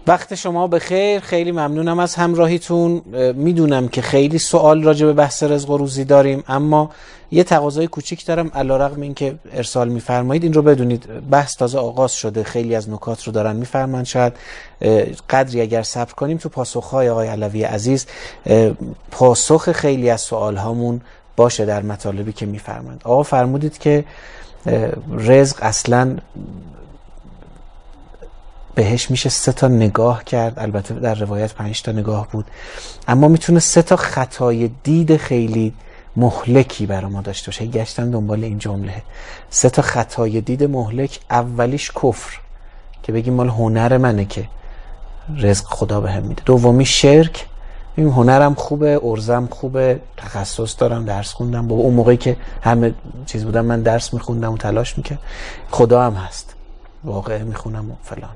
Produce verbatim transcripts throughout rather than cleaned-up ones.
وقت شما بخیر، خیلی ممنونم از همراهیتون. میدونم که خیلی سوال راجع به بحث رزق و روزی داریم، اما یه تقاضای کوچیک دارم علیرغم اینکه ارسال میفرمایید این رو بدونید بحث تازه آغاز شده، خیلی از نکات رو دارن میفرمان، شاید قدری اگر صبر کنیم تو پاسخهای آقای علوی عزیز پاسخ خیلی از سوال هامون باشه در مطالبی که میفرمایند. آقا فرمودید که رزق اصلاً بهش میشه سه تا نگاه کرد، البته در روایت پنج تا نگاه بود، اما میتونه سه تا خطای دید خیلی مهلکی برای ما داشته باشه. گشتم دنبال این جمله، سه تا خطای دید مهلک. اولیش کفر که بگیم مال هنر منه که رزق خدا بهم میده. دومی شرک، این هنرم خوبه، ارزم خوبه، تخصص دارم، درس خوندم، با اون موقعی که همه چیز بودم من درس میخوندم و تلاش میکردم، خدا هم هست، واقعه میخونم و فلان.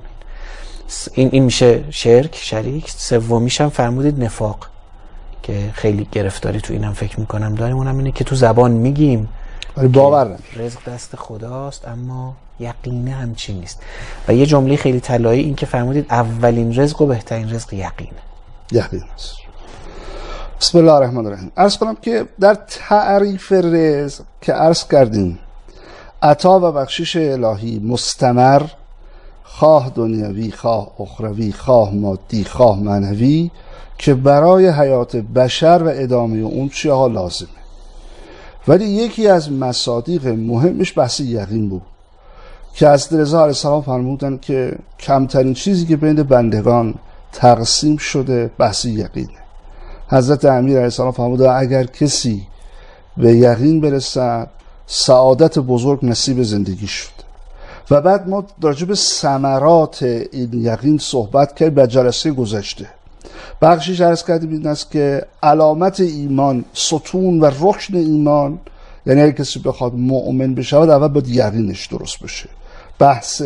این این میشه شرک، شریک. سومیش هم فرمودید نفاق که خیلی گرفتاری تو اینم فکر میکنم داریم، اونم اینه که تو زبان میگیم ولی باور رزق دست خداست اما یقینه همچین نیست. و یه جمله خیلی طلایی این که فرمودید اولین رزق و بهترین رزق یقینه. یقین است. بسم الله الرحمن الرحیم. عرض کنم که در تعریف رزق که عرض کردیم عطا و بخشش الهی مستمر، خواه دنیوی، خواه اخروی، خواه مادی، خواه معنوی، که برای حیات بشر و ادامه اون چیها لازمه. ولی یکی از مصادیق مهمش بحث یقین بود که از رضا علیه السلام فرمودن که کمترین چیزی که بین بندگان تقسیم شده بحث یقینه. حضرت امیر علیه السلام فرمودن اگر کسی به یقین برسد سعادت بزرگ نصیب زندگی شد. و بعد ما راجع به ثمرات این یقین صحبت کردیم به جلسه گذشته. بخشیش عرض کردیم این است که علامت ایمان، ستون و رکن ایمان، یعنی اگه کسی بخواد مؤمن بشه اول باید یقینش درست بشه. بحث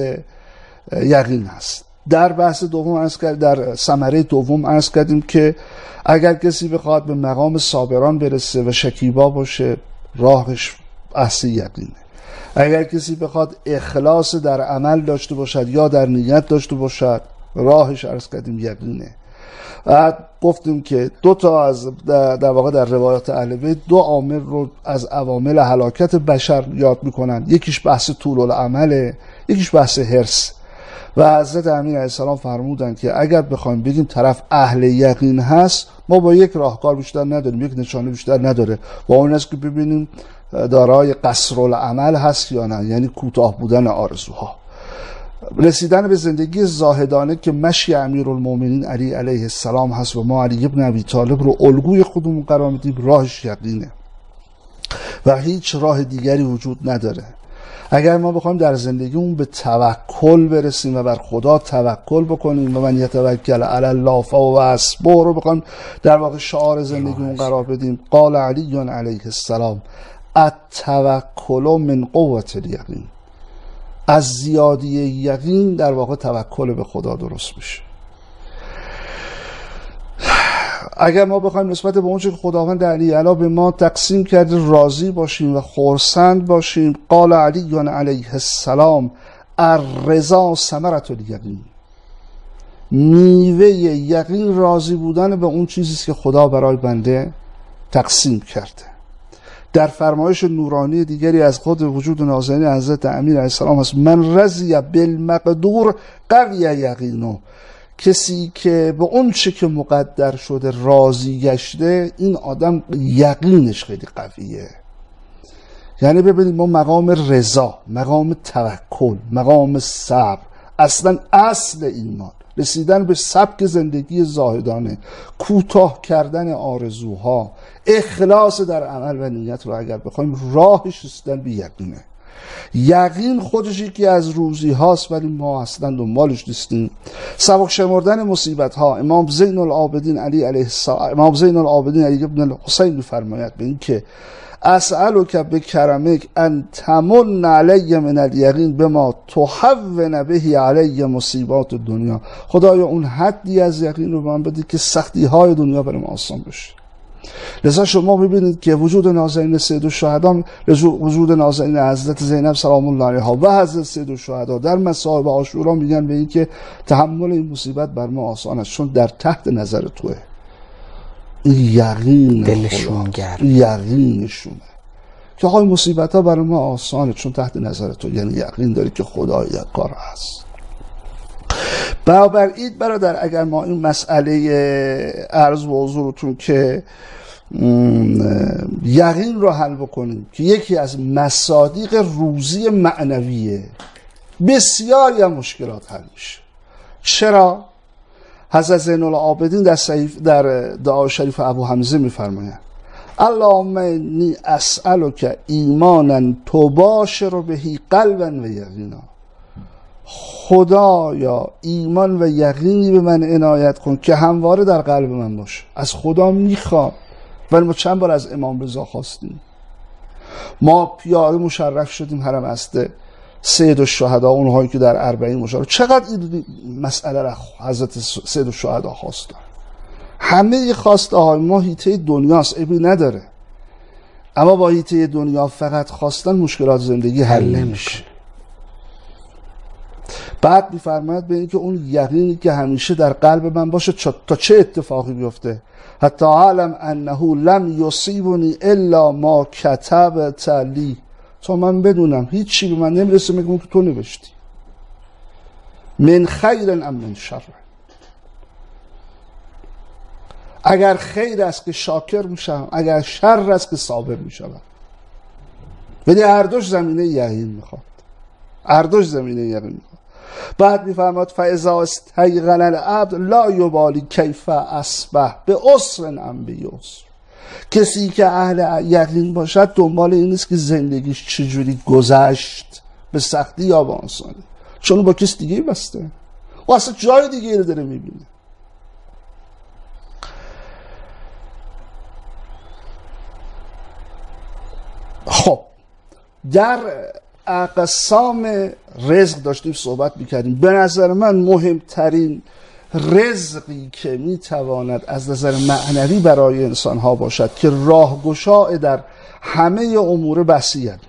یقین هست. در بحث دوم عرض کردیم، در ثمره دوم عرض کردیم که اگر کسی بخواد به مقام صابران برسه و شکیبا باشه راهش بحث یقینه. اگر کسی بخواد اخلاص در عمل داشته باشد یا در نیت داشته باشد راهش عرض کردیم یقینه. و گفتیم که دو تا از در واقع در روایات اهل بیت دو عامل رو از عوامل هلاکت بشر یاد میکنن، یکیش بحث طول العمله، یکیش بحث حرص. و حضرت امیر علیه السلام فرمودن که اگر بخوایم بگیم طرف اهل یقین هست ما با یک راهکار بیشتر نداریم، یک نشانه بیشتر نداره، با اون است که ببینیم دارای قصر العمل هست یا نه، یعنی کوتاه بودن آرزوها. رسیدن به زندگی زاهدانه که مشی امیرالمومنین علی علیه السلام هست و ما علی ابن ابی طالب رو الگوی خودمون قرار میدیم، راهش یقینه و هیچ راه دیگری وجود نداره. اگر ما بخوایم در زندگیمون به توکل برسیم و بر خدا توکل بکنیم و من یتوکل علی الله فهو حسبه رو بخوایم در واقع شعار زندگیمون قرار بدیم، قال علی علیه السلام التوکل من قوة الیقین، از زیادی یقین در واقع توکل به خدا درست میشه. اگر ما بخوایم نسبت به اون چه که خداوند علی علا به ما تقسیم کرده راضی باشیم و خرسند باشیم، قال علی علیه السلام الرضا ثمرة الیقین، میوه یقین راضی بودن به اون چیزی که خدا برای بنده تقسیم کرده. در فرمایش نورانی دیگری از خود وجود نازنین حضرت امیر علیه السلام هست من رضی بالمقدور قوی یقینو، کسی که به اون چه که مقدر شده راضی گشته این آدم یقینش خیلی قویه. یعنی ببینید ما مقام رضا، مقام توکل، مقام صبر، اصلا اصل ایمان، رسیدن به سبک زندگی زاهدانه، کوتاه کردن آرزوها، اخلاص در عمل و نیت رو اگر بخوایم راهش رسیدن به یقینه. یقین خودش یکی از روزی هاست ولی ما اصلا دنبالش نیستیم. سبک شمردن مصیبت ها. امام زین العابدین علی علیه السلام، امام زین العابدین علی ابن الحسین می‌فرماید به این که اسألک بکرمک ان تمن علی من الیقین بما تهون به علی مصیبات دنیا، خدایا اون حدی از یقین رو به من بده که سختی های دنیا برام آسان بشه. لذا شما ببینید که وجود نازنین سید الشهدا، وجود نازنین حضرت زینب سلام الله علیها و حضرت سید الشهدا در مصائب عاشورا میگن به این که تحمل این مصیبت بر ما آسان است، چون در تحت نظر توه. یقین دلشون گرم، یقینشونه که های مصیبت ها برای ما آسانه چون تحت نظر تو، یعنی یقین داری که خدا یک کار هست. بنابراین برادر اگر ما این مسئله عرض و حضورتون که یقین رو حل بکنیم که یکی از مصادیق روزی معنویه، بسیاری از مشکلات حل میشه. چرا؟ حضرت زین العابدین در صحیف در دعای شریف ابو حمزه میفرمایند اللهم انی اسألک ایمانا تباشر بهی قلبا و یقینا. خدایا ایمان و یقینی به من عنایت کن که همواره در قلب من باشه. از خدا میخوام، ولی ما چند بار از امام رضا خواستیم. ما پیاده مشرف شدیم حرم اسد سید الشهدا، اونهایی که در اربعین مشرف، چقدر این مسئله را حضرت سید الشهدا خواستن. همه خواسته های ما هیته دنیاست، عیبی نداره، اما با هیته دنیا فقط خواستن مشکلات زندگی حل نمیشه. بعد میفرماید به این که اون یقینی که همیشه در قلب من باشه تا چه اتفاقی بیفته، حتی علم انه لم یصیبنی الا ما کتبت لی، تا من بدونم هیچی به من نمیرسه میگم که تو نوشتی، من خیر ام من شر. اگر خیر است که شاکر میشم، اگر شر است که صابر میشم. ولی هر دوش زمینه یقین میخواد، هر دوش زمینه یقین میخواد. بعد میفرماد فاذا استیقن العبد لا یبالی کیف اصبح بعسر ام بیسر. کسی که اهل یقین باشد دنبال این نیست که زندگیش چجوری گذشت، به سختی یا به آسانی، چون با کس دیگه بسته و اصلا جای دیگه رو داره میبینه. خب در اقسام رزق داشتیم صحبت میکردیم. به نظر من مهمترین رزقی که میتواند از نظر معنوی برای انسان ها باشد که راهگشا در همه امور بسیط.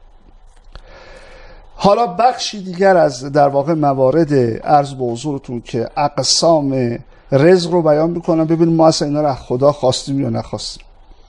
حالا بخشی دیگر از در واقع موارد عرض به حضورتون که اقسام رزق رو بیان میکنم، ببینیم ما اصلا اینا رو از خدا خواستیم یا نخواستیم.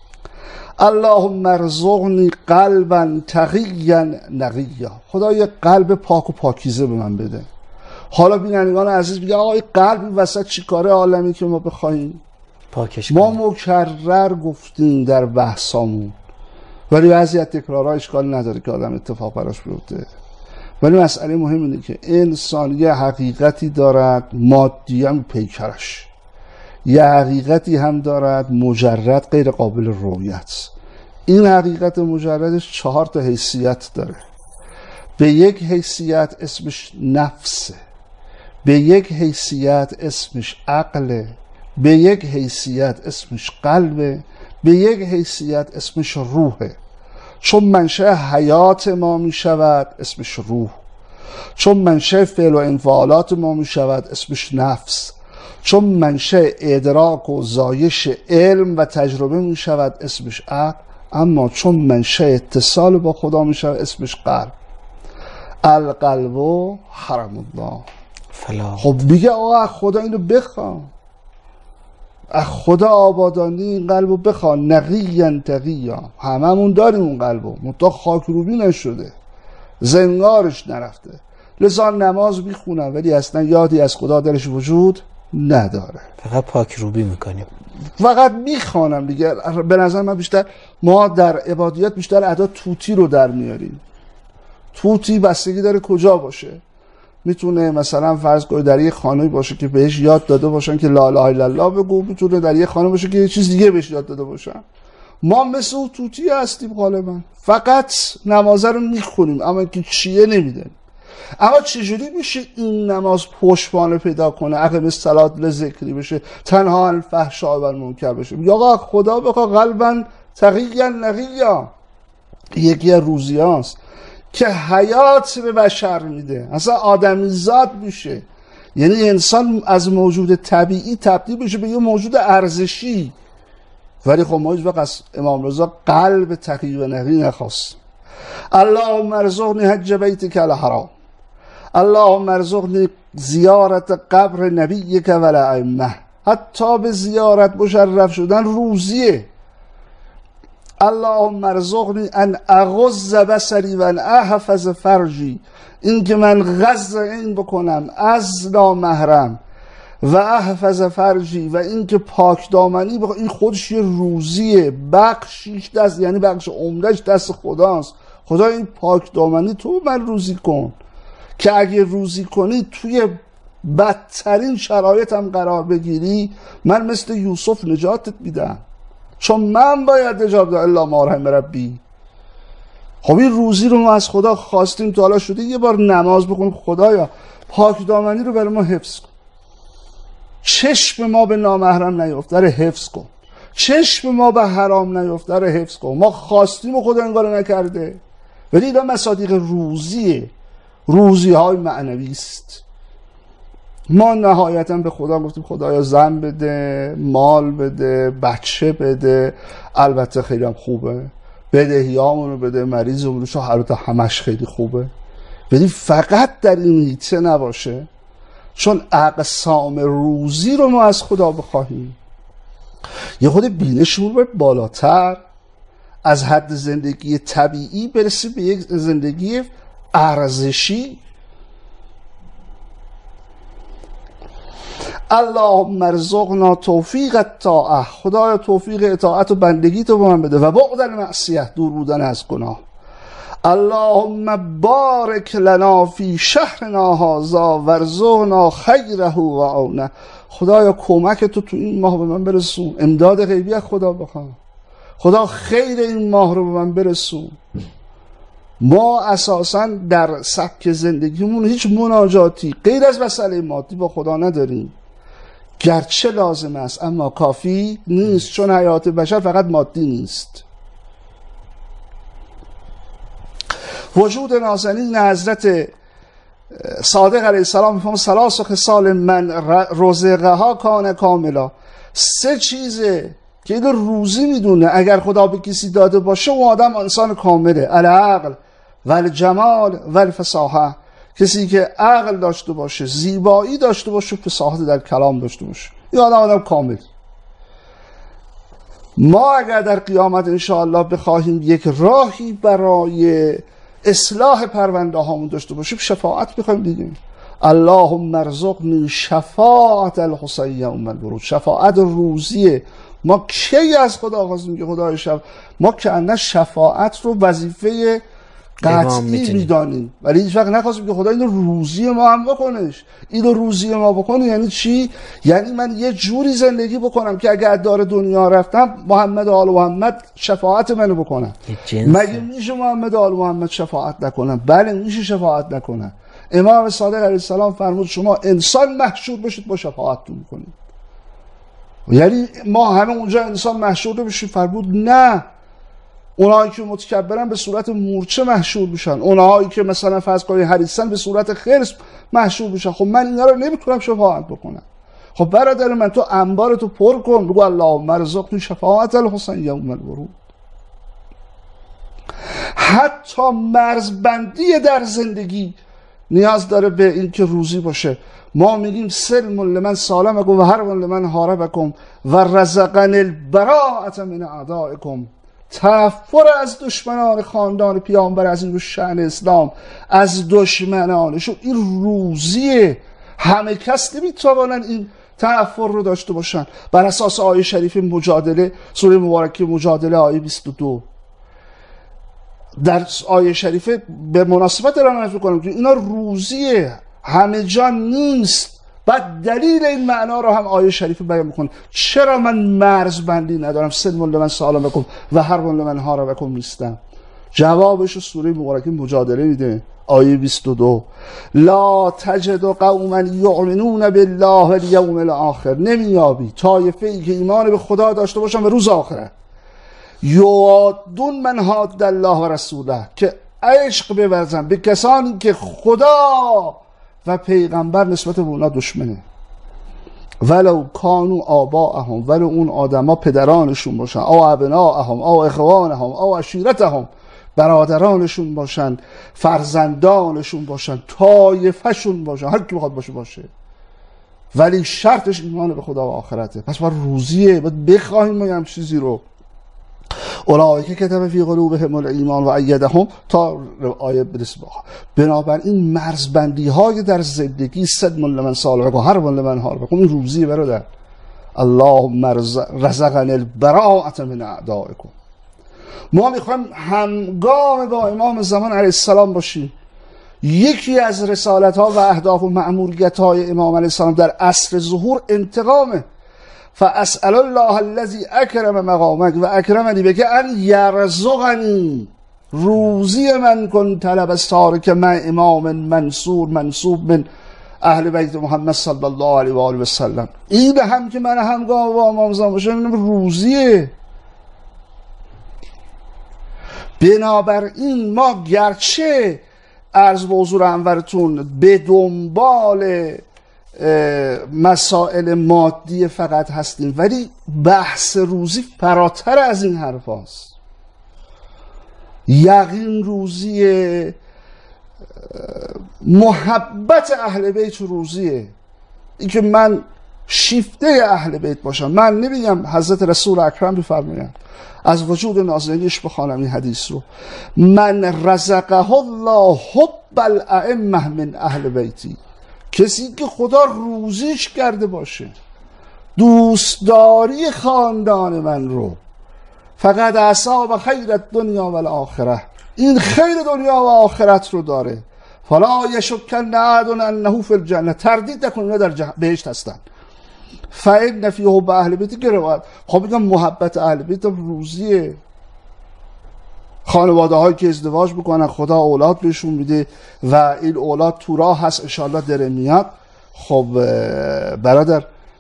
اللهم ارزقنی قلبا تقیا نقیا. خدا یه قلب پاک و پاکیزه به من بده. حالا بینندگان عزیز میگه آقا این قلب وسط چیکاره عالمی که ما بخوایم پاکش ما مکرر گفتیم در بحثامون، ولی بعضی تکرارها اشکال نداره که آدم اتفاق براش بیفته. ولی مسئله مهم اینه که انسان یه حقیقتی دارد مادی هم پیکرش، یه حقیقتی هم دارد مجرد غیر قابل رؤیت. این حقیقت مجردش چهار تا حیثیت داره. به یک حیثیت اسمش نفسه، به یک حیثیت اسمش عقله، به یک حیثیت اسمش قلبه، به یک حیثیت اسمش روحه. چون منشأ حیات ما می شود اسمش روح، چون منشأ فعل و انفعالات ما می شود اسمش نفس، چون منشأ ادراک و زایش علم و تجربه می شود اسمش عقل، اما چون منشأ اتصال با خدا می شود اسمش قلب. القلب و حرم الله. فلا. خب میگه آقا خدا اینو بخوام، از خدا آبادانی این قلبو بخوا، نقیاً تقیا. هممون داریم اون قلبو، منتها خاک روبی نشده، زنگارش نرفته. لذا نماز میخونم ولی اصلا یادی از خدا درش وجود نداره، فقط پاک روبی میکنیم، فقط میخوانم دیگه. به نظر من بیشتر ما در عبادیات بیشتر ادا توتی رو در میاریم. توتی بستگی داره کجا باشه. میتونه مثلا فرض کنید در یه خانه باشه که بهش یاد داده باشن که لا اله الا الله بگو، میتونه در یه خانه باشه که یه چیز دیگه بهش یاد داده باشن. ما مثل اون توتی هستیم غالبا، فقط نماز رو میخونیم اما که چیه نمیدن. اما چجوری میشه این نماز پشتوانه پیدا کنه، اقیم الصلاة لذکری بشه، تنها عن الفحشاء و المنکر بشه؟ یا آقا خدا بخوا قلبا تقیا نقیا. یکی از روزیاست که حیات به بشر میده، اصلا آدمی زاد میشه، یعنی انسان از موجود طبیعی تبدیل بشه به یه موجود ارزشی. ولی خب ما هیچ وقت از امام رضا قلب تقی و نقی نخواستیم. اللهم ارزقنی حج بیتک الحرام، اللهم ارزقنی زیارت قبر نبیک و الائمه. حتی به زیارت مشرف شدن روزیه. اللهم ارزقنی ان اغض بصری و ان احفظ فرجی، این که من غض عین بکنم از نامحرم و احفظ فرجی و این که پاک دامنی بکنم، این خودش یه روزیه. بخشیش دست، یعنی بخش عمرش دست خداست. خدا این پاک دامنی تو من روزی کن که اگه روزی کنی توی بدترین شرایط هم قرار بگیری، من مثل یوسف نجاتت میدم، چون من باید نجات بدم الا ما رحم ربی. خب این روزی رو ما از خدا خواستیم، تا حالا شده یه بار نماز بخون خدایا پاک دامنی رو برای ما حفظ کن، چشم ما به نامحرم نیفته رو حفظ کن، چشم ما به حرام نیفته رو حفظ کن. ما خواستیم و خدا انگار نکرده، ولی اینا مصادیق روزیه، روزی های معنوی است. ما نهایتا به خدا گفتیم خدایا زن بده، مال بده، بچه بده، البته خیلی هم خوبه، بدهیامون رو بده، مریضمون رو، شوهرات همش خیلی خوبه، ولی فقط در این هیته نباشه، چون اقسام روزی رو ما از خدا بخواهیم. یه خود بینشمون باید بالاتر از حد زندگی طبیعی برسیم به یک زندگی ارزشی. اللهم ارزقنا توفیق الطاعه، خدایا توفیق اطاعت و بندگی تو به من بده، و بعد المعصیه، دور بودن از گناه. اللهم بارک لنا فی شهرنا هذا وارزقنا خیره و عونه، خدایا کمک تو تو این ماه به من برسون، امداد غیبی از خدا بخوام، خدا خیر این ماه رو به من برسون. ما اساسا در سبک زندگیمون هیچ مناجاتی غیر از مسئله مادی با خدا نداریم، گرچه لازم است اما کافی نیست، چون حیات بشر فقط مادی نیست. وجود نازنین حضرت صادق علیه السلام میفهم ثلاث خصال من رزقه ها کان کاملا، سه چیزه که این روزی میدونه اگر خدا به کسی داده باشه و آدم انسان کامله. العقل و الجمال و الفصاحه، کسی که عقل داشته باشه، زیبایی داشته باشه، فصاحت در کلام داشته باشه، این آدم آدم کامل. ما اگر در قیامت انشاءالله بخواهیم یک راهی برای اصلاح پرونده هامون داشته باشیم، شفاعت بخوایم دیگه. اللهم ارزقنی شفاعت الحسین یوم الورود، شفاعت روزیه. ما کی از خدا خواستیم که خدای شب، ما که انه شفاعت رو وظیفه قطعی میدانیم، ولی هیچ وقت نخواستیم که خدا اینو روزی ما هم بکنش. اینو روزی ما بکنه یعنی چی؟ یعنی من یه جوری زندگی بکنم که اگر دار دنیا رفتم محمد آل محمد شفاعت منو بکنن. مگه میشه محمد آل محمد شفاعت نکنن؟ بله میشه شفاعت نکنن. امام صادق علیه السلام فرمود شما انسان محشور بشید با شفاعتتون میکنید. یعنی ما همه اونجا انسان محشور بشید؟ فرمود نه، اونایی که متکبرن به صورت مورچه محشور بشن، اونایی که مثلا فرض کنید حریصن به صورت خرس محشور بشن. خب من اینا رو نمیتونم شفاعت بکنم. خب برادر من تو انبارتو پر کن، بگو اللهم ارزقنی شفاعت الحسین یوم الورود. حتی مرزبندی در زندگی نیاز داره به این که روزی باشه. ما میگیم سلم لمن سالمکم و حرب لمن حاربکم و رزقن البراءة من اعدائکم، تنفر از دشمنان خاندان پیامبر از این رو شأن اسلام، از دشمنانشون. این روزیه، همه کس نمیتوانن این تنفر رو داشته باشن. بر اساس آیه شریف مجادله، سوره مبارکه مجادله آیه بیست و دو، در آیه شریفه به مناسبت دارم نفی کنم که اینا روزیه، همه جا نیست. بعد دلیل این معنا رو هم آیه شریفه بیان میکنه. چرا من مرز بندی ندارم، سلم لمن سالمکم و حرب لمن حاربکم نیستم؟ جوابش سوره مبارکه مجادله میده، آیه بیست و دو، لا تجد قوما یؤمنون بالله والیوم الاخر، نمیابی طایفه ای که ایمان به خدا داشته باشن و روز آخرت، یوادون من حاد الله و رسوله، که عشق بورزن به کسانی که خدا و پیغمبر نسبت به اونا دشمنه. ولو کانوا آباءهم، ولو اون آدما پدرانشون باشن، او ابناءهم او اخوانهم او عشیرتهم، برادرانشون باشن، فرزندانشون باشن، طایفه‌شون باشن، هر کی بخواد باشه باشه، ولی شرطش ایمان به خدا و آخرته. پس ما روزیه باید بخواهیم ما هم چیزی رو. اولئک کتب فی قلوبهم الایمان و ایدهم تا آیه برسه. بنابراین مرزبندی های در زندگی صد من لمن صالح و هر من لمن حارب، این روزیه برادر. اللهم رزقنا البراءة من اعدائکم. ما میخوایم همگام با امام زمان علیه السلام باشیم. یکی از رسالت ها و اهداف و مأموریت های امام علیه السلام در عصر ظهور انتقامه. فاسأل الله الذي اکرم مقامک و اکرمنی بک ان یرزقنی، روزی من کن طلب استاره که من امام منصور منصوب من اهل بیت محمد صلی الله علیه و آله و سلم. این هم که من همگام با امام زمان باشم روزیه. بنابراین ما گرچه عرض به حضور انورتون به دنبال مسائل مادی فقط هستیم، ولی بحث روزی فراتر از این حرف هست. یقین روزیه، محبت اهل بیت روزیه. این که من شیفته اهل بیت باشم. من نمیگم، حضرت رسول اکرم بفرمایند از وجود نازنینش بخوانم این حدیث رو: من رزقه الله حب الائمه من اهل بیتی، کسی که خدا روزیش کرده باشه دوستداری خاندان من رو، فقط اصاب خیر دنیا و الاخره، این خیر دنیا و آخرت رو داره. فلا یشکن احد انه فی الجنه، تردید نکنید در جه... بهشت هستن. فإن فی حب اهل بیت که روایت. خب میگم محبت اهل بیت روزیه. خانواده هایی که ازدواج بکنن خدا اولاد بهشون میده و این اولاد تو راه هست انشالله داره میاد. خب برادر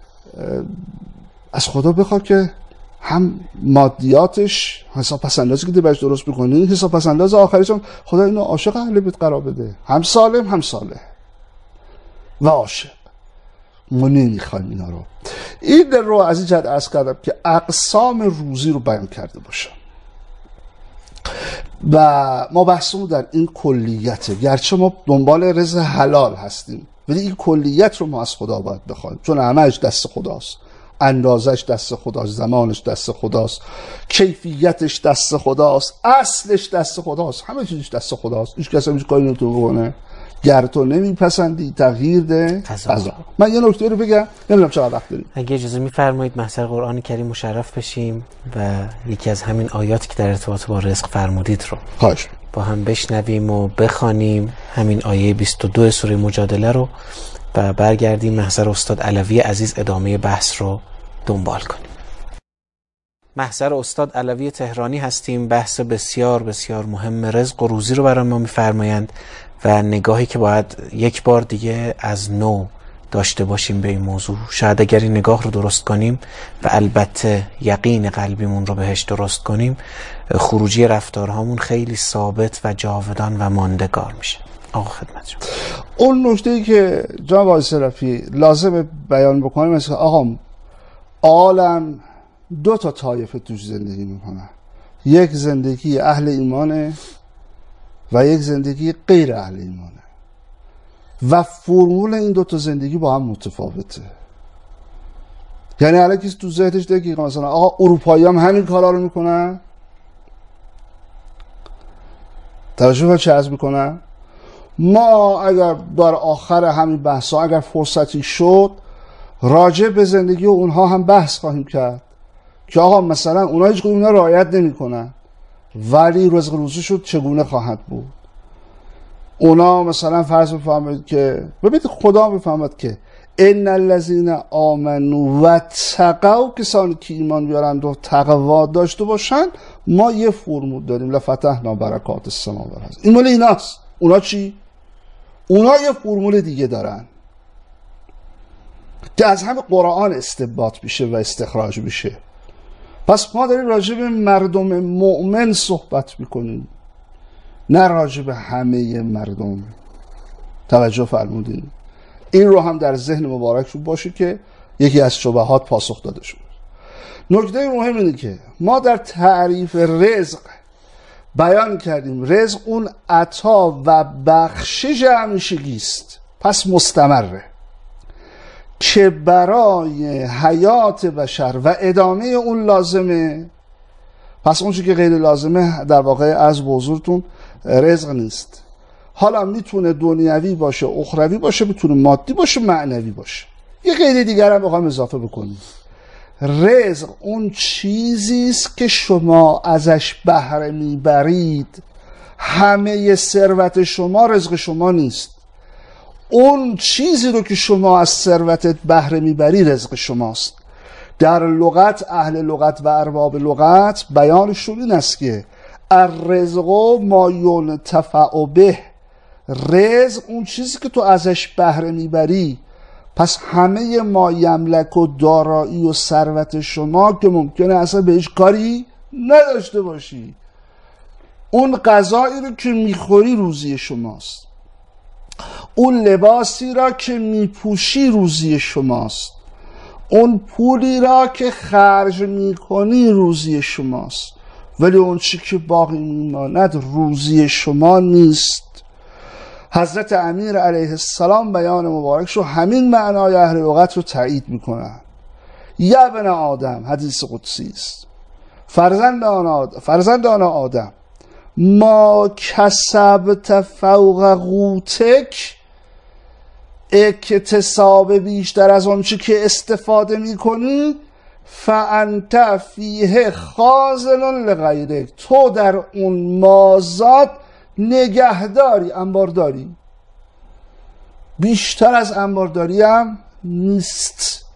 از خدا بخواد که هم مادیاتش حساب پسندازی که بهش درست بکنه، این حساب پسنداز آخرش هم خدا اینو عاشق اهل بیت قرار بده، هم سالم هم صالح و عاشق. ما نمیخوایم اینا رو. این در رو از این جهت عرض کردم که اقسام روزی رو بیان کرده باشم و ما بحثمون در این کلیته. گرچه ما دنبال رزق حلال هستیم ولی این کلیت رو ما از خدا باید بخوایم، چون همه‌اش دست خداست، اندازش دست خداست، زمانش دست خداست، کیفیتش دست خداست، اصلش دست خداست، همه چیزش دست خداست. هیچ کسی هیچ کاری نمیتونه بکنه. گر تو نمیپسندی تغییر ده قضا. من یه نکته رو بگم، نمیدونم چقدر وقت داریم. اگه اجازه میفرمایید محضر قرآن کریم مشرف بشیم و یکی از همین آیاتی که در ارتباط با رزق فرمودید رو خواهش با هم بشنویم و بخوانیم، همین آیه بیست و دو سوره مجادله رو، و برگردیم محضر استاد علوی عزیز ادامه بحث رو دنبال کنیم. محضر استاد علوی تهرانی هستیم. بحث بسیار بسیار مهم رزق و روزی رو برای ما میفرمایند و نگاهی که باید یک بار دیگه از نو داشته باشیم به این موضوع. شاید اگر این نگاه رو درست کنیم و البته یقین قلبیمون رو بهش درست کنیم، خروجی رفتارهامون خیلی ثابت و جاودان و ماندگار میشه. آقا خدمت شما. اون نکته‌ای که جناب آقای صرفی لازم بیان بکنیم است که آقا عالم دو تا طایفه توش زندگی میکنن، یک زندگی اهل ایمانه و یک زندگی غیر اهل ایمانه و فرمول این دو تا زندگی با هم متفاوته. یعنی الان کسی تو ذهنش دیگه مثلا آقا اروپایی هم همین کارا رو میکنن، توجه به چه عرض میکنن. ما اگر در آخر همین بحثا اگر فرصتی شد راجع به زندگی اونها هم بحث خواهیم کرد که آقا مثلا اونها هیچ کدوم اینا رعایت نمیکنن ولی رزق روزیشون چگونه خواهد بود. اونا مثلا فرض بفهمید که ببینید خدا بفهمد که ان الذين آمنوا واتقوا، کسانی که ایمان بیارند و تقوا داشته باشن، ما یه فرمول داریم لفتحنا برکات السماء والارض. این مال ایناست. اونا چی؟ اونا یه فرمول دیگه دارن که از همه قرآن استنباط میشه و استخراج میشه. پس ما داریم راجع به مردم مؤمن صحبت میکنیم، نه راجع به همه مردم. توجه فرمودین. این رو هم در ذهن مبارک رو باشه که یکی از شبهات پاسخ داده شد. نکته مهم اینه که ما در تعریف رزق بیان کردیم رزق اون عطا و بخشش همیشگی است، پس مستمره که برای حیات بشر و ادامه اون لازمه. پس اون چی که غیر لازمه در واقع از حضورتون رزق نیست. حالا میتونه دنیوی باشه، اخروی باشه، میتونه مادی باشه، معنوی باشه. یه قید دیگر هم بخوام اضافه بکنیم. رزق اون چیزی است که شما ازش بهره میبرید. همه ثروت شما رزق شما نیست. اون چیزی رو که شما از ثروتت بهره میبری رزق شماست. در لغت، اهل لغت و ارباب لغت بیانشون این است که الرزق ما ینتفع به، رزق اون چیزی که تو ازش بهره میبری. پس همه ما یملک و دارایی و ثروت شما که ممکنه اصلا بهش کاری نداشته باشی، اون غذایی رو که میخوری روزی شماست، اون لباسی را که میپوشی روزی شماست، اون پولی را که خرج میکنی روزی شماست، ولی اون چی که باقی میماند روزی شما نیست. حضرت امیر علیه السلام بیان مبارکشو همین معنای اهل لغت رو تایید میکنن. یا ابن آدم، حدیث قدسی است، فرزند آن آدم, فرزند آن آدم ما کسبت فوق قوتک، اکتساب بیشتر از اون چی که استفاده میکنی، فانت فیه خازن لغیرک، تو در اون مازاد نگهداری، انبارداری. بیشتر از انبارداری هم نیست.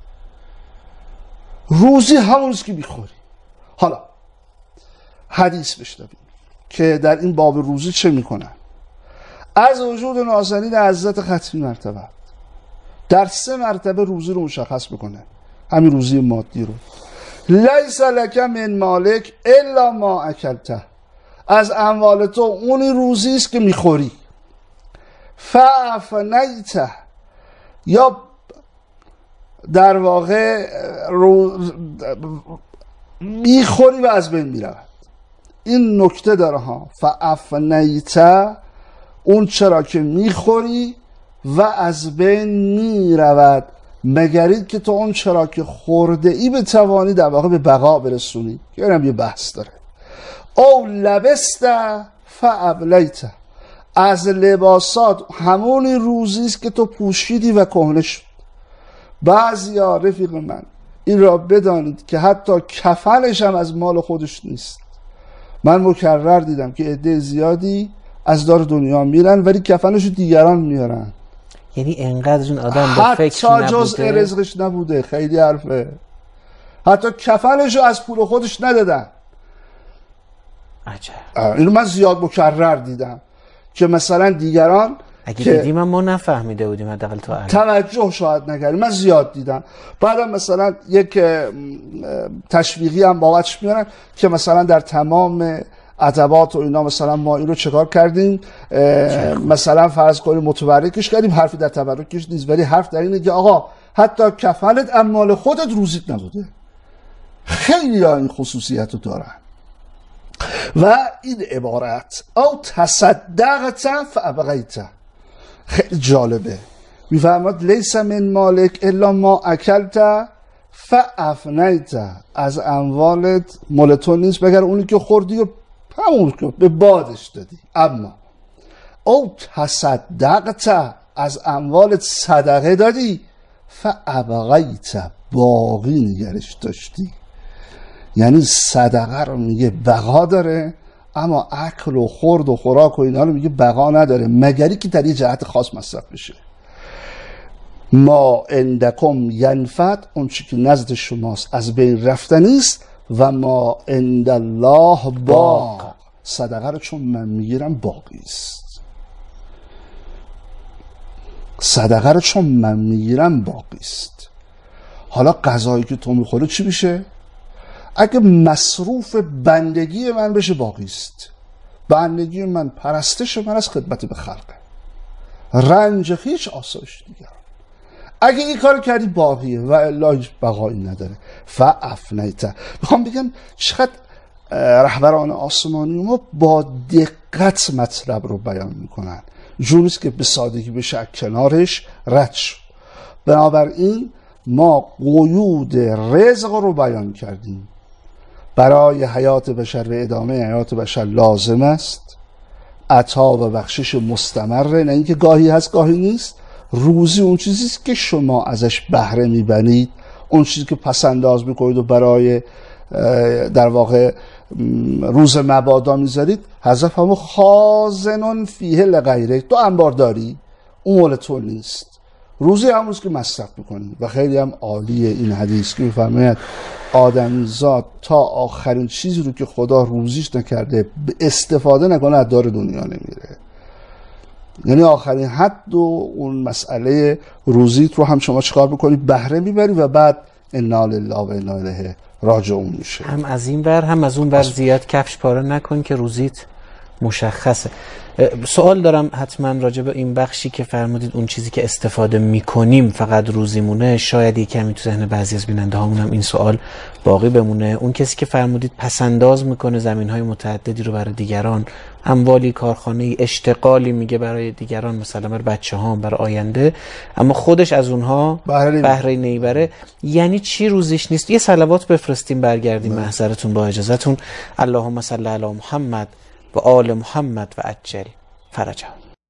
روزی همونست که بیخوری. حالا حدیث بشنویم که در این باب روزی چه میکنن. از وجود نازنین حضرت ختمی مرتبه در سه مرتبه روزی رو مشخص میکنه، همین روزی مادی رو. لیس لک من مالک الا ما اکلته، از اموال تو اونی روزی است که میخوری. فافنیته، یا در واقع رو میخوری و از بین میرود. این نکته داره ها، فافنیته، اون چرا که میخوری و از بین میرود، مگرید که تو اون چرا که خورده ای بتوانی در واقع به بقا برسونی. که اینم یه بحث داره. او لبست فابلیت، از لباسات همونی روزیست که تو پوشیدی و کهنه شد. بعضیا رفیق من این را بدانید که حتی کفنش هم از مال خودش نیست. من مکرر دیدم که عده زیادی از دار دنیا میرن ولی کفنش رو دیگران میارن. یعنی انقدر اون آدم به فکر نبوده، حتی جز رزقش نبوده. خیلی حرفه. حتی کفنش رو از پول خودش ندادن. عجب. اینو من زیاد مکرر دیدم که مثلا دیگران اگه دیدیم ما نفهمیده بودیم، حداقل تو الان توجه شاید نکردیم. من زیاد دیدم. بعدم مثلا یک تشویقی هم بابتش میارن که مثلا در تمام ادبات و اینا مثلا ما این رو چکار کردیم، مثلا فرض کنیم متبرکش کردیم، حرفی در تبرکش نیست، ولی حرف در اینه که آقا حتی کفنت اموال خودت روزیت نبوده. خیلی ها این خصوصیت رو دارن. و این عبارت او تصدقت فابقیت خیلی جالبه. میفرماد لیس من مالک الا ما اکلت فافنیت، از اموالت مال تو نیست مگر اونی که خوردی و همون که به بادش دادی. اما او تصدقت، از اموالت صدقه دادی، فابقیت، باقی نگرش داشتی. یعنی صدقه رو میگه بقا داره، اما اکل و خورد و خوراک و اینا رو میگه بقا نداره، مگری که در یه جهت خاص مصرف بشه. ما عندکم ینفد، اون چی که نزد شماست از بین رفتنی است، و ما عند الله باق، صدقه رو چون من میگیرم باقی است. صدقه رو چون من میگیرم باقی است. حالا غذایی که تو میخوری چی میشه؟ اگه مصروف بندگی من بشه باقی است. بندگی من پرستش من از خدمت به خلقه، رنج هیچ، آسایش دیگر. اگه این کار کردی باقیه و الا هیچ بقایی نداره. فافنیت. میخوام بگم چقدر رهبران آسمانی ما با دقت مطلب رو بیان میکنن، جوریست که به سادگی بشه کنارش رد شد. بنابراین ما قیود رزق رو بیان کردیم. برای حیات بشر و ادامه حیات بشر لازم است عطا و بخشش مستمره، نه اینکه گاهی هست گاهی نیست. روزی اون چیزیست که شما ازش بهره میبرید، اون چیزی که پس انداز میکنید و برای در واقع روز مبادا میذارید. حذف همون خازنون فیه لغیره، تو انبار داری اون مال تو نیست، روزی همونست که مصرف میکنی. و خیلی هم عالیه این حدیث که میفرماید آدمی زاد تا آخرین چیزی رو که خدا روزیش نکرده استفاده نکنه از دار دنیا نمیره. یعنی آخرین حد و اون مسئله روزیت رو هم شما چیکار بکنی؟ بهره میبری و بعد انا لله و انا الیه راجعون میشه. هم از این ور هم از اون ور زیاد کفش پاره نکن که روزیت مشخصه. سوال دارم حتما راجع به این بخشی که فرمودید اون چیزی که استفاده میکنیم فقط روزیمونه. شاید یک کمی تو ذهن بعضی از بیننده هامون هم این سوال باقی بمونه. اون کسی که فرمودید پسنداز میکنه زمینهای متعددی رو برای دیگران، اموالی، کارخانه‌ای، اشتغالی میگه برای دیگران، مثلا برای بچه ها، برای آینده، اما خودش از اونها بهره نمیبره، یعنی چی روزیش نیست؟ یه صلوات بفرستیم برگردیم محضرتون با اجازهتون. اللهم صل علی محمد و آل محمد و عجل فرجه.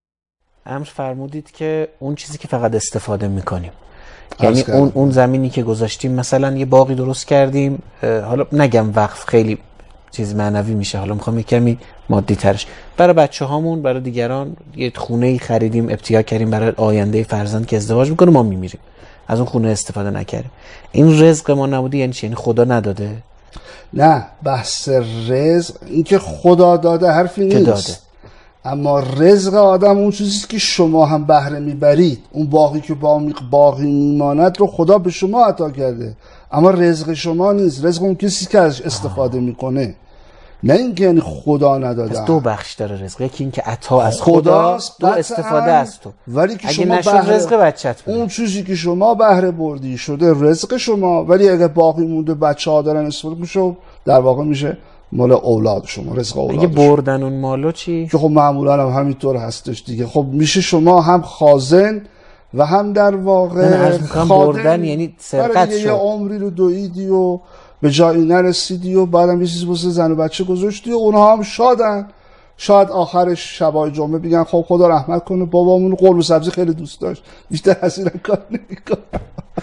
امر فرمودید که اون چیزی که فقط استفاده میکنیم، یعنی اون اون زمینی که گذاشتیم، مثلا یه باقی درست کردیم، حالا نگم وقف، خیلی چیز معنوی میشه، حالا میخوام یک کمی مادی ترش، برای بچه هامون، برای دیگران یه خونه‌ای خریدیم، ابتیا کردیم برای آینده فرزند که ازدواج میکنه، ما میمیریم، از اون خونه استفاده نکردیم. این رزق ما نبوده، یعنی چی؟ یعنی خدا نداده؟ نه، بحث رزق این که خدا داده حرفی نیست داده. اما رزق آدم اون چیزیست که شما هم بهره میبرید. اون باقی که با باقی میماند رو خدا به شما عطا کرده، اما رزق شما نیست. رزق اون کسی که ازش استفاده آه. میکنه، نه اینکه یعنی خدا نداده. دو بخش داره رزق، یکی این که عطا از خداست، دو استفاده از تو. ولی که اگه شما نشد بهره... رزق بچت بود، اون چیزی که شما بهره بردی شده رزق شما، ولی اگه باقی مونده بچه ها دارن استفاده میشه، در واقع میشه مال اولاد شما، رزق اولاد. اگه بردن اون مالو چی؟ که خب معمولا هم همینطور هستش دیگه. خب میشه شما هم خازن و هم در واقع خادم. بردن یعنی سرقت شد، یه عمری رو دویدی و به جایی نرسیدی و بعدم یه چیزی واسه زن و بچه گذاشتی و اونها هم شادن. شاید آخرش شبای جمعه بگن خب خدا رحمت کنه بابامون قرمه سبزی خیلی دوست داشت، بیشتر از این کار نمی‌کنه.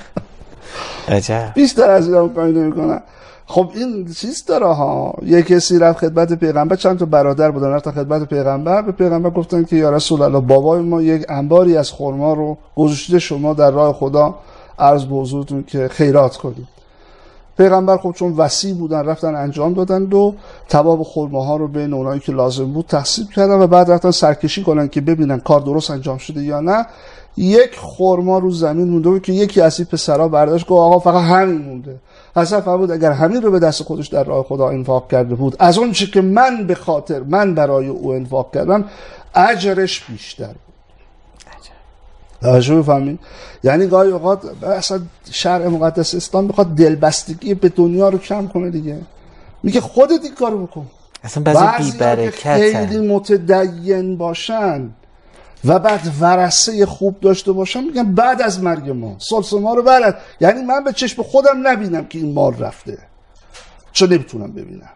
عجب. بیشتر از این کار نمی‌کنه. خب این چیز داره ها. یه کسی رفت خدمت پیغمبر، چند تا برادر بودن رفتن خدمت پیغمبر، به پیغمبر گفتن که یا رسول الله بابای ما یک انباری از خرما رو گذاشته شما در راه خدا، عرض به حضورتون که خیرات کنید. پیغمبر خب چون وسیع بودن رفتن انجام دادن و تباب خرماها رو بین اونایی که لازم بود تقسیم کردن و بعد رفتن سرکشی کنن که ببینن کار درست انجام شده یا نه. یک خرما رو زمین مونده بود که یکی از این پسرا برداشت گفت آقا فقط همین مونده. حسن فرمود اگر همین رو به دست خودش در راه خدا انفاق کرده بود از اون چیزی که من به خاطر من برای او انفاق کردم اجرش بیشتر بود. توجه بفهمید؟ یعنی گاهی اوقات اصلا شرع مقدس اسلام میخواد دلبستگی به دنیا رو کم کنه دیگه. میگه خودت این کارو بکن. اصلا بعضی بی برکت خیلی متدین باشن و بعد ورثه خوب داشته باشن، میگن بعد از مرگ ما سلس ما رو برد، یعنی من به چشم خودم نبینم که این مال رفته، چون نمیتونم ببینم.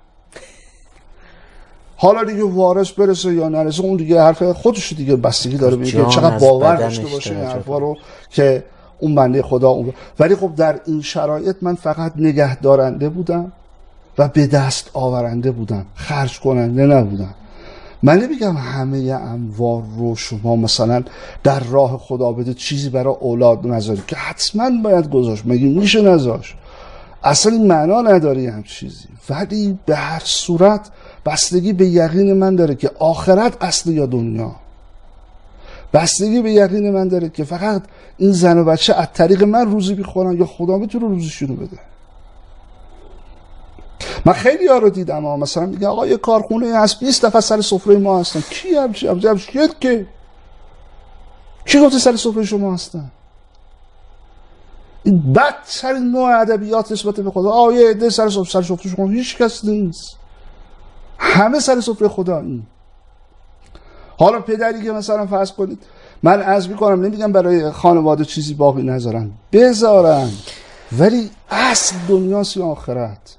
حالا دیگه وارث برسه یا نرسه اون دیگه حرف خودش دیگه بستگی داره، میگه چقدر باور داشته باشه این حرفا رو که اون بنده خدا اون. ولی خب در این شرایط من فقط نگه دارنده بودم و به دست آورنده بودم، خرج کننده نبودم. من نمیگم همه اموال رو شما مثلا در راه خدا بده، چیزی برای اولاد نذاری که حتما باید گذاشت، مگه میشه نذاشت؟ اصلا این معنا نداره هم چیزی. ولی به هر صورت بستگی به یقین من داره که آخرت اصل یا دنیا. بستگی به یقین من داره که فقط این زن و بچه از طریق من روزی بخورن یا خدا میتونه روزیشونو بده. من خیلی ها رو دیدم ها، مثلا میگه آقا یه کارخونه هست بیست نفر سر سفره ما هستن. کی همچی همچی همچی که کی گفته سر سفره شما هستن؟ این بدترین نوع ادبیات نسبت به خدا. آیه ده سر سفره سر سفره شما هیچ کس نیست، همه سر سفره خدا. این حالا پدری که مثلا فرض کنید، من عرض میکنم نمیگم برای خانواده چیزی باقی نذارن، بذارن، ولی اصل دنیاست آخرت.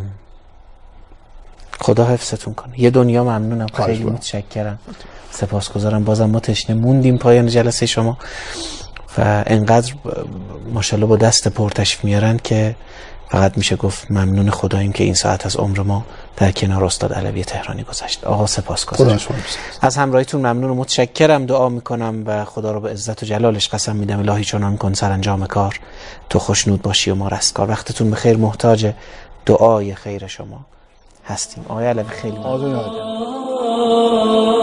خدا حفظتون کنه. یه دنیا ممنونم، خیلی متشکرم، سپاسگزارم. بازم ما تشنه موندیم پایان جلسه شما و انقدر ماشاءالله با دست پر تشریف میارن که فقط میشه گفت ممنون خداییم که این ساعت از عمر ما در کنار استاد علوی تهرانی گذشت. آقا سپاسگزارم از همراهیتون، ممنون و متشکرم. دعا میکنم و خدا رو به عزت و جلالش قسم میدم الهی چنان کن سرانجام کار تو خوشنود باشی و ما رستگار. وقتتون بخیر، محتاج دعای خیر شما هستیم. آقای علوی خیلی ممنون.